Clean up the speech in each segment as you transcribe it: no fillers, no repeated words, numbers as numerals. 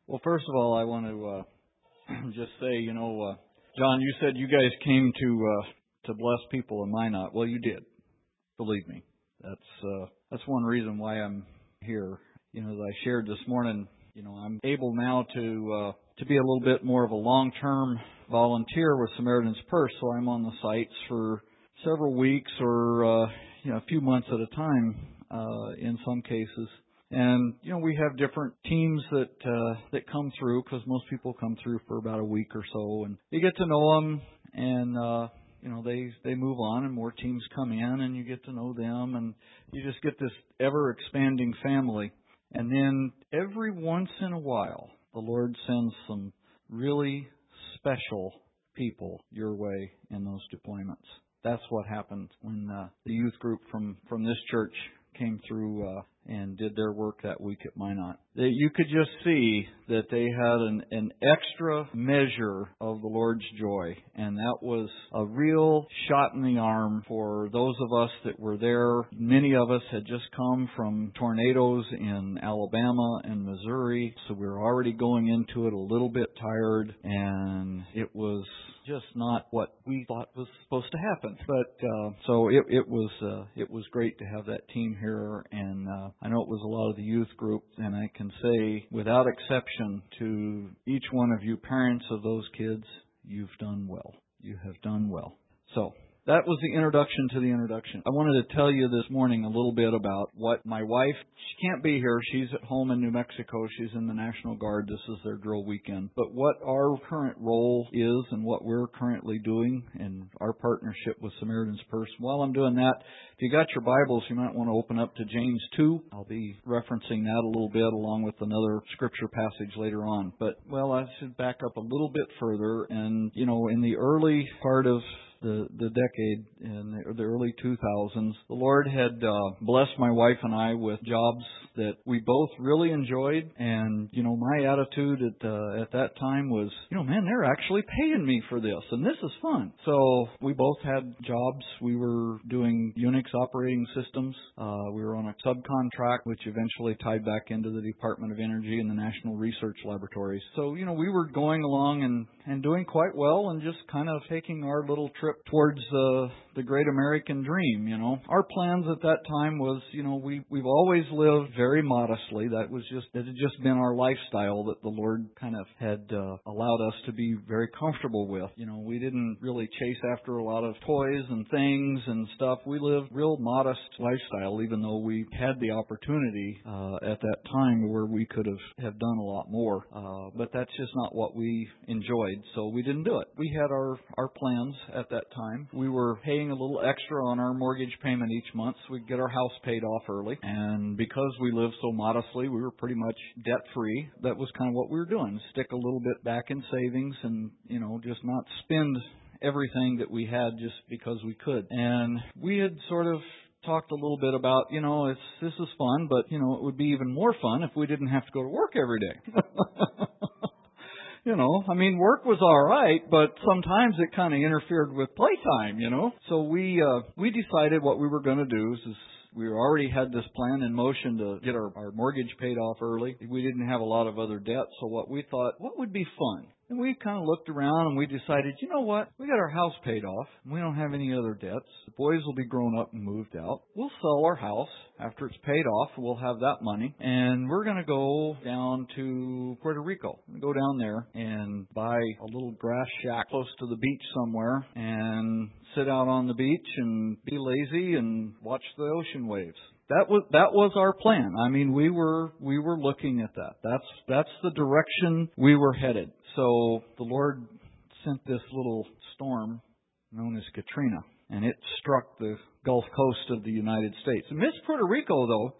Well, first of all, I want to just say, John, you said you guys came to bless people in Minot. Well, you did. Believe me. That's one reason why I'm here. As I shared this morning, I'm able now to be a little bit more of a long-term volunteer with Samaritan's Purse. So I'm on the sites for several weeks or a few months at a time in some cases. And we have different teams that come through, because most people come through for about a week or so, and you get to know them, and they move on, and more teams come in, and you get to know them, and you just get this ever expanding family. And then every once in a while, the Lord sends some really special people your way in those deployments. That's what happened when the youth group from this church came through and did their work that week at Minot. You could just see that they had an extra measure of the Lord's joy, and that was a real shot in the arm for those of us that were there. Many of us had just come from tornadoes in Alabama and Missouri, so we were already going into it a little bit tired, and it was just not what we thought was supposed to happen. But so it was great to have that team here, and I know it was a lot of the youth group, and I can say without exception to each one of you parents of those kids, you've done well. You have done well. So that was the introduction to the introduction. I wanted to tell you this morning a little bit about what my wife, she can't be here. She's at home in New Mexico. She's in the National Guard. This is their drill weekend. But what our current role is and what we're currently doing in our partnership with Samaritan's Purse. While I'm doing that, if you got your Bibles, you might want to open up to James 2. I'll be referencing that a little bit along with another scripture passage later on. But, I should back up a little bit further. And, in the early part of the decade, in the early 2000s, the Lord had blessed my wife and I with jobs that we both really enjoyed. And, my attitude at that time was, man, they're actually paying me for this, and this is fun. So we both had jobs. We were doing Unix operating systems. We were on a subcontract, which eventually tied back into the Department of Energy and the National Research Laboratories. So, we were going along and doing quite well, and just kind of taking our little trip towards the great American dream. Our plans at that time was, we've always lived very modestly. It had just been our lifestyle that the Lord kind of had allowed us to be very comfortable with. We didn't really chase after a lot of toys and things and stuff. We lived real modest lifestyle, even though we had the opportunity at that time where we could have done a lot more. But that's just not what we enjoyed, so we didn't do it. We had our plans at that time. We were paying a little extra on our mortgage payment each month so we could get our house paid off early. And because we lived so modestly, we were pretty much debt-free. That was kind of what we were doing. Stick a little bit back in savings and, just not spend everything that we had just because we could. And we had sort of talked a little bit about, this is fun, but, it would be even more fun if we didn't have to go to work every day. Work was all right, but sometimes it kind of interfered with playtime, So we decided what we were going to do is we already had this plan in motion to get our mortgage paid off early. We didn't have a lot of other debt, so what would be fun? And we kind of looked around and we decided, you know what? We got our house paid off. We don't have any other debts. The boys will be grown up and moved out. We'll sell our house. After it's paid off, we'll have that money. And we're going to go down to Puerto Rico. Go down there and buy a little grass shack close to the beach somewhere and sit out on the beach and be lazy and watch the ocean waves. That was our plan. We were looking at that. That's the direction we were headed. So the Lord sent this little storm known as Katrina, and it struck the Gulf Coast of the United States. It missed Puerto Rico, though.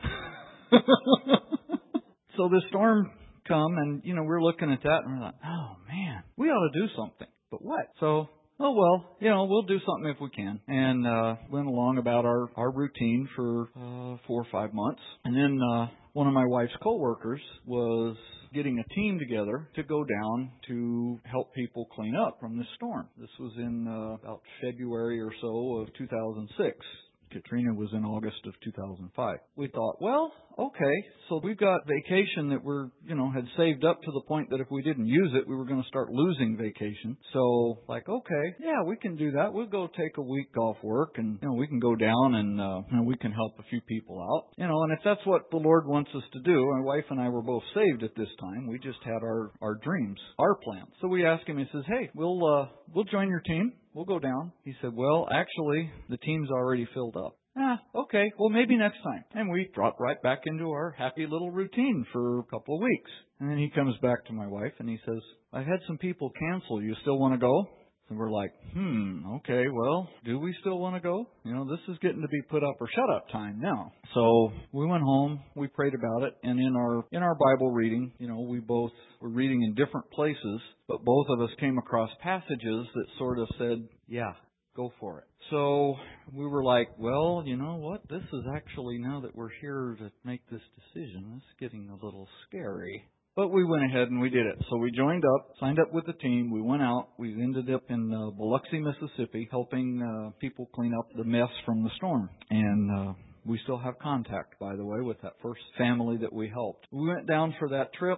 So the storm come, and we're looking at that, and we're like, oh man, we ought to do something. But what? So we'll do something if we can. And went along about our routine for 4 or 5 months. And then one of my wife's coworkers was getting a team together to go down to help people clean up from this storm. This was in about February or so of 2006. Katrina was in August of 2005. We thought, well, okay, so we've got vacation that we're, had saved up to the point that if we didn't use it, we were going to start losing vacation. So, okay, yeah, we can do that. We'll go take a week off work and, we can go down and we can help a few people out. And if that's what the Lord wants us to do, my wife and I were both saved at this time. We just had our dreams, our plans. So we asked him, he says, hey, we'll join your team. We'll go down. He said, well, actually, the team's already filled up. Okay, well, maybe next time. And we dropped right back into our happy little routine for a couple of weeks. And then he comes back to my wife and he says, I had some people cancel. You still want to go? And we're like, okay, well, do we still want to go? This is getting to be put up or shut up time now. So we went home, we prayed about it, and in our Bible reading, we both were reading in different places, but both of us came across passages that sort of said, yeah, go for it. So we were like, well, you know what? This is actually, now that we're here to make this decision, it's getting a little scary. But we went ahead and we did it. So we joined up, signed up with the team. We went out. We ended up in Biloxi, Mississippi, helping people clean up the mess from the storm. And we still have contact, by the way, with that first family that we helped. We went down for that trip.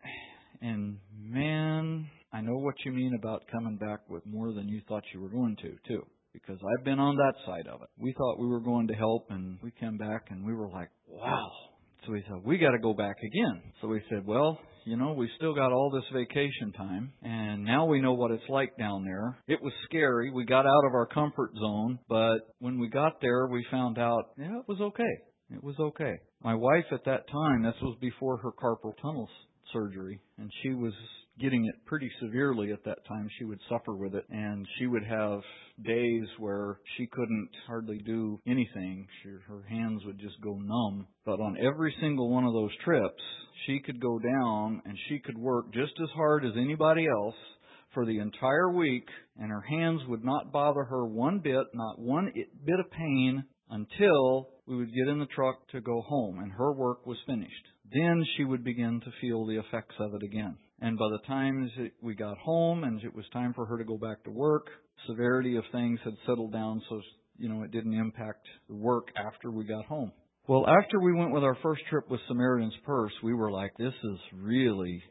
And man, I know what you mean about coming back with more than you thought you were going to, too. Because I've been on that side of it. We thought we were going to help, and we came back, and we were like, wow. So we thought, we got to go back again. So we said, well, we still got all this vacation time, and now we know what it's like down there. It was scary. We got out of our comfort zone, but when we got there, we found out, yeah, it was okay. It was okay. My wife at that time, this was before her carpal tunnel surgery, and she was getting it pretty severely at that time. She would suffer with it, and she would have days where she couldn't hardly do anything. Her hands would just go numb. But on every single one of those trips, she could go down and she could work just as hard as anybody else for the entire week, and her hands would not bother her one bit, not one bit of pain, until we would get in the truck to go home and her work was finished. Then she would begin to feel the effects of it again. And by the time we got home and it was time for her to go back to work, severity of things had settled down, so it didn't impact the work after we got home. Well, after we went with our first trip with Samaritan's Purse, we were like, this is really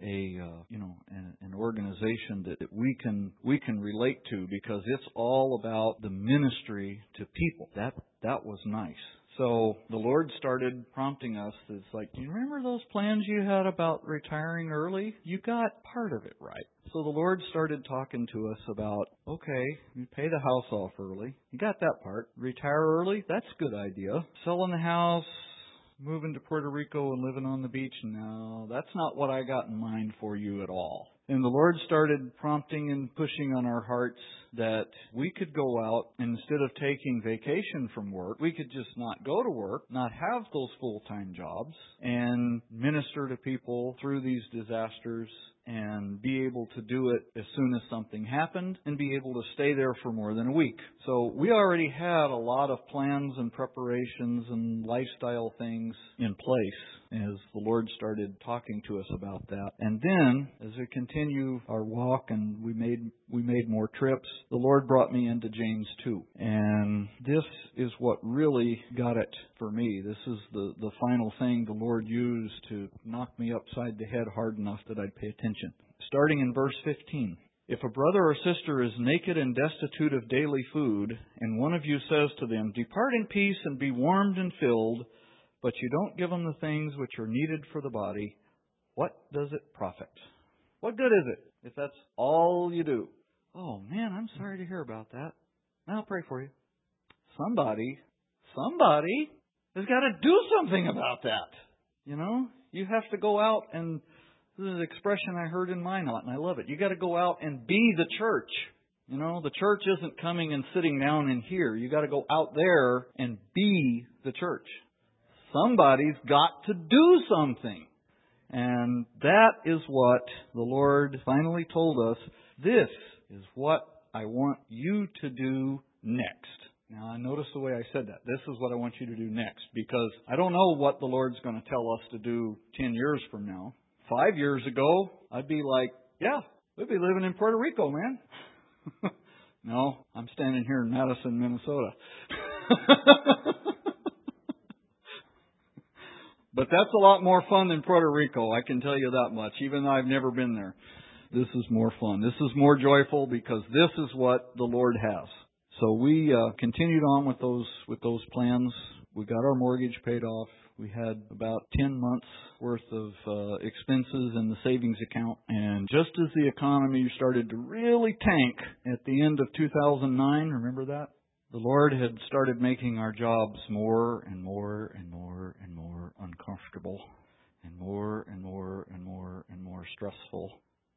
an organization that we can relate to, because it's all about the ministry to people. That was nice. So the Lord started prompting us. It's like, do you remember those plans you had about retiring early? You got part of it right. So the Lord started talking to us about, okay, you pay the house off early. You got that part. Retire early? That's a good idea. Selling the house, moving to Puerto Rico and living on the beach? No, that's not what I got in mind for you at all. And the Lord started prompting and pushing on our hearts that we could go out, and instead of taking vacation from work, we could just not go to work, not have those full-time jobs, and minister to people through these disasters and be able to do it as soon as something happened and be able to stay there for more than a week. So we already had a lot of plans and preparations and lifestyle things in place as the Lord started talking to us about that. And then, as we continue our walk and we made more trips, the Lord brought me into James 2. And this is what really got it for me. This is the final thing the Lord used to knock me upside the head hard enough that I'd pay attention. Starting in verse 15. If a brother or sister is naked and destitute of daily food, and one of you says to them, depart in peace and be warmed and filled, but you don't give them the things which are needed for the body, what does it profit? What good is it if that's all you do? Oh, man, I'm sorry to hear about that. I'll pray for you. Somebody has got to do something about that. You have to go out, and this is an expression I heard in Minot, and I love it. You got to go out and be the church. The church isn't coming and sitting down in here. You got to go out there and be the church. Somebody's got to do something. And that is what the Lord finally told us. This is what I want you to do next. Now, I notice the way I said that. This is what I want you to do next. Because I don't know what the Lord's going to tell us to do 10 years from now. 5 years ago, I'd be like, yeah, we'd be living in Puerto Rico, man. No, I'm standing here in Madison, Minnesota. But that's a lot more fun than Puerto Rico, I can tell you that much, even though I've never been there. This is more fun. This is more joyful because this is what the Lord has. So we continued on with those plans. We got our mortgage paid off. We had about 10 months worth of expenses in the savings account. And just as the economy started to really tank at the end of 2009, remember that? The Lord had started making our jobs more and more and more and more uncomfortable, and more and more and more and more stressful.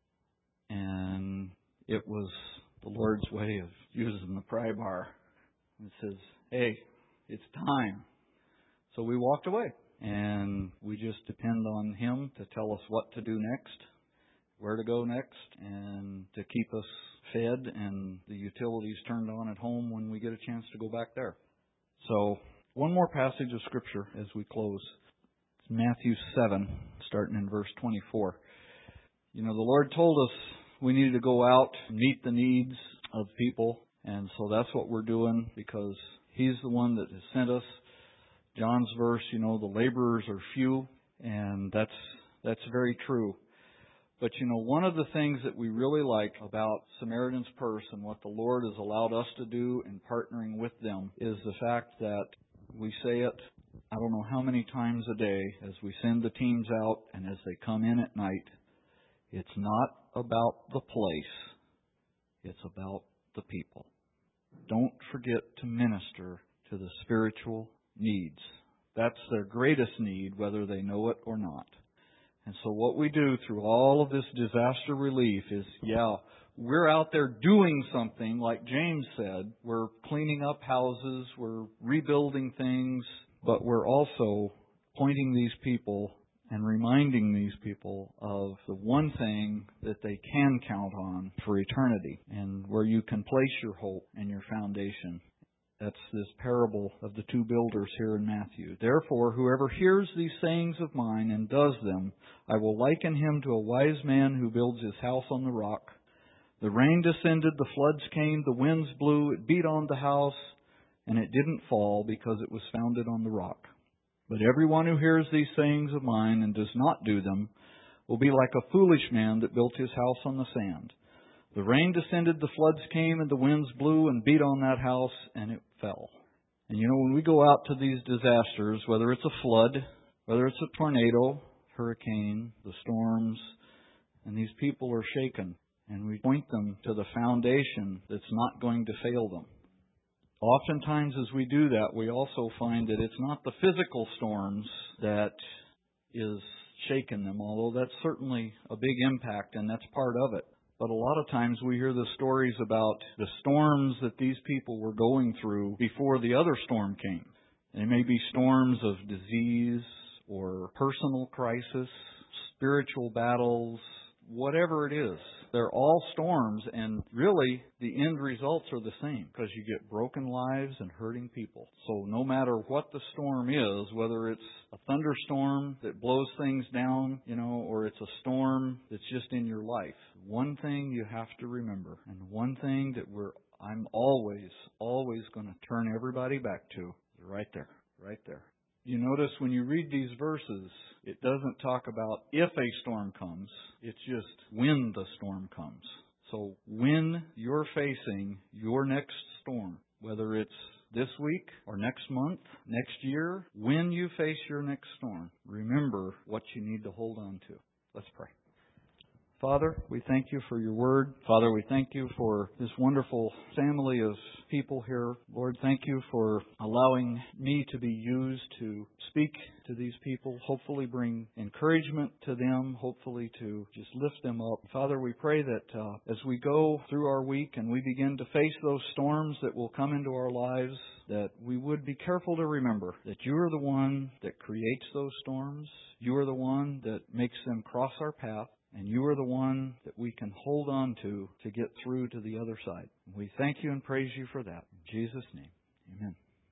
And it was the Lord's way of using the pry bar. It says, hey, it's time. So we walked away, and we just depend on Him to tell us what to do next, where to go next, and to keep us fed and the utilities turned on at home when we get a chance to go back there. So one more passage of Scripture as we close. It's Matthew 7, starting in verse 24. You know, the Lord told us we needed to go out and meet the needs of people, and so that's what we're doing because He's the one that has sent us. John's verse, you know, the laborers are few, and that's very true. But, you know, one of the things that we really like about Samaritan's Purse and what the Lord has allowed us to do in partnering with them is the fact that we say it, I don't know how many times a day as we send the teams out and as they come in at night. It's not about the place. It's about the people. Don't forget to minister to the spiritual needs. That's their greatest need, whether they know it or not. And so what we do through all of this disaster relief is, we're out there doing something, like James said. We're cleaning up houses, we're rebuilding things, but we're also pointing these people and reminding these people of the one thing that they can count on for eternity and where you can place your hope and your foundation. That's this parable of the two builders here in Matthew. Therefore, whoever hears these sayings of mine and does them, I will liken him to a wise man who builds his house on the rock. The rain descended, the floods came, the winds blew, it beat on the house, and it didn't fall because it was founded on the rock. But everyone who hears these sayings of mine and does not do them will be like a foolish man that built his house on the sand. The rain descended, the floods came, and the winds blew and beat on that house, and it fell. And you know, when we go out to these disasters, whether it's a flood, whether it's a tornado, hurricane, the storms, and these people are shaken, and we point them to the foundation that's not going to fail them. Oftentimes as we do that, we also find that it's not the physical storms that is shaking them, although that's certainly a big impact, and that's part of it. But a lot of times we hear the stories about the storms that these people were going through before the other storm came. They may be storms of disease or personal crisis, spiritual battles, whatever it is. They're all storms, and really the end results are the same because you get broken lives and hurting people. So no matter what the storm is, whether it's a thunderstorm that blows things down, or it's a storm that's just in your life, one thing you have to remember, and one thing that I'm always going to turn everybody back to is right there. You notice when you read these verses, it doesn't talk about if a storm comes. It's just when the storm comes. So when you're facing your next storm, whether it's this week or next month, next year, when you face your next storm, remember what you need to hold on to. Let's pray. Father, we thank you for your word. Father, we thank you for this wonderful family of people here. Lord, thank you for allowing me to be used to speak to these people, hopefully bring encouragement to them, hopefully to just lift them up. Father, we pray that as we go through our week and we begin to face those storms that will come into our lives, that we would be careful to remember that you are the one that creates those storms. You are the one that makes them cross our path. And you are the one that we can hold on to get through to the other side. We thank you and praise you for that. In Jesus' name.